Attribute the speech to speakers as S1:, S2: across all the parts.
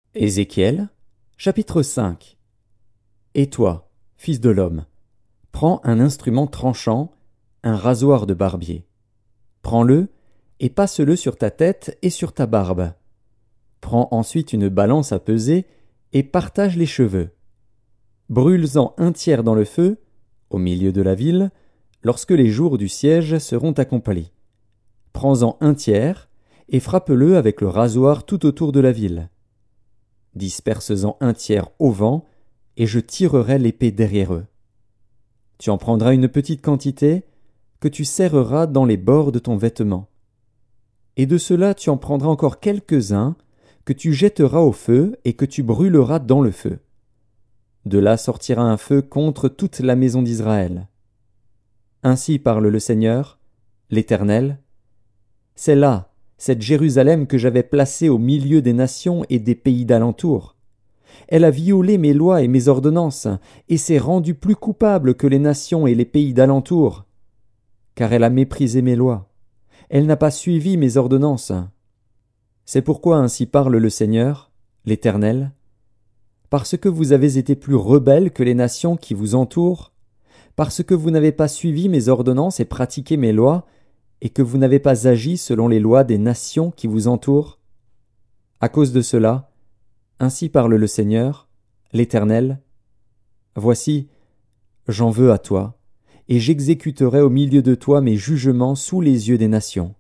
S1: Ézéchiel, chapitre 5. Et toi, fils de l'homme, prends un instrument tranchant, un rasoir de barbier. Prends-le et passe-le sur ta tête et sur ta barbe. Prends ensuite une balance à peser et partage les cheveux. Brûle-en un tiers dans le feu, au milieu de la ville, lorsque les jours du siège seront accomplis. Prends-en un tiers et frappe-le avec le rasoir tout autour de la ville. Disperse-en un tiers au vent, et je tirerai l'épée derrière eux. Tu en prendras une petite quantité, que tu serreras dans les bords de ton vêtement. Et de cela tu en prendras encore quelques-uns, que tu jetteras au feu et que tu brûleras dans le feu. De là sortira un feu contre toute la maison d'Israël. Ainsi parle le Seigneur, l'Éternel. C'est là, cette Jérusalem que j'avais placée au milieu des nations et des pays d'alentour. Elle a violé mes lois et mes ordonnances, et s'est rendue plus coupable que les nations et les pays d'alentour. Car elle a méprisé mes lois. Elle n'a pas suivi mes ordonnances. C'est pourquoi ainsi parle le Seigneur, l'Éternel. Parce que vous avez été plus rebelles que les nations qui vous entourent, parce que vous n'avez pas suivi mes ordonnances et pratiqué mes lois, et que vous n'avez pas agi selon les lois des nations qui vous entourent. À cause de cela, ainsi parle le Seigneur, l'Éternel. Voici, j'en veux à toi, et j'exécuterai au milieu de toi mes jugements sous les yeux des nations.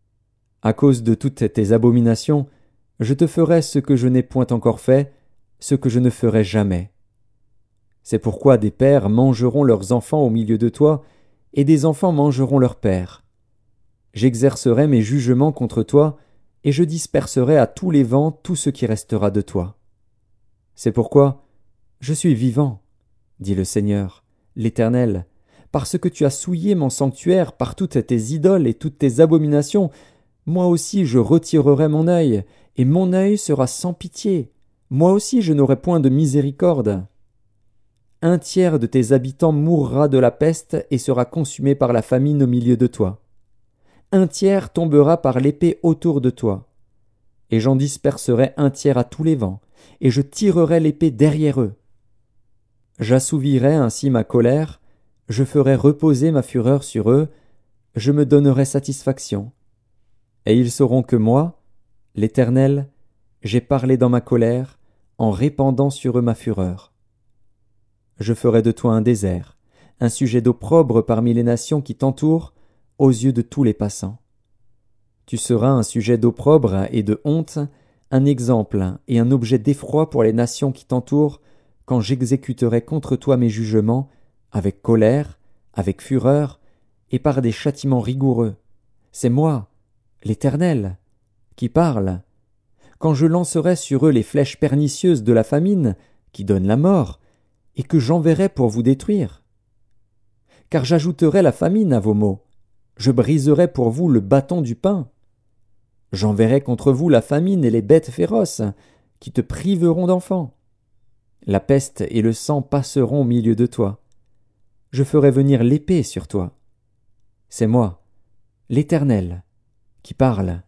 S1: À cause de toutes tes abominations, je te ferai ce que je n'ai point encore fait, ce que je ne ferai jamais. C'est pourquoi des pères mangeront leurs enfants au milieu de toi, et des enfants mangeront leurs pères. J'exercerai mes jugements contre toi, et je disperserai à tous les vents tout ce qui restera de toi. C'est pourquoi je suis vivant, dit le Seigneur, l'Éternel, parce que tu as souillé mon sanctuaire par toutes tes idoles et toutes tes abominations. Moi aussi je retirerai mon œil, et mon œil sera sans pitié. Moi aussi je n'aurai point de miséricorde. Un tiers de tes habitants mourra de la peste et sera consumé par la famine au milieu de toi. Un tiers tombera par l'épée autour de toi. Et j'en disperserai un tiers à tous les vents, et je tirerai l'épée derrière eux. J'assouvirai ainsi ma colère, je ferai reposer ma fureur sur eux, je me donnerai satisfaction. Et ils sauront que moi, l'Éternel, j'ai parlé dans ma colère, en répandant sur eux ma fureur. Je ferai de toi un désert, un sujet d'opprobre parmi les nations qui t'entourent, aux yeux de tous les passants. Tu seras un sujet d'opprobre et de honte, un exemple et un objet d'effroi pour les nations qui t'entourent, quand j'exécuterai contre toi mes jugements, avec colère, avec fureur, et par des châtiments rigoureux. C'est moi, l'Éternel, qui parle. Quand je lancerai sur eux les flèches pernicieuses de la famine, qui donnent la mort, et que j'enverrai pour vous détruire. Car j'ajouterai la famine à vos maux, je briserai pour vous le bâton du pain. J'enverrai contre vous la famine et les bêtes féroces, qui te priveront d'enfants. La peste et le sang passeront au milieu de toi. Je ferai venir l'épée sur toi. C'est moi, l'Éternel, qui parle.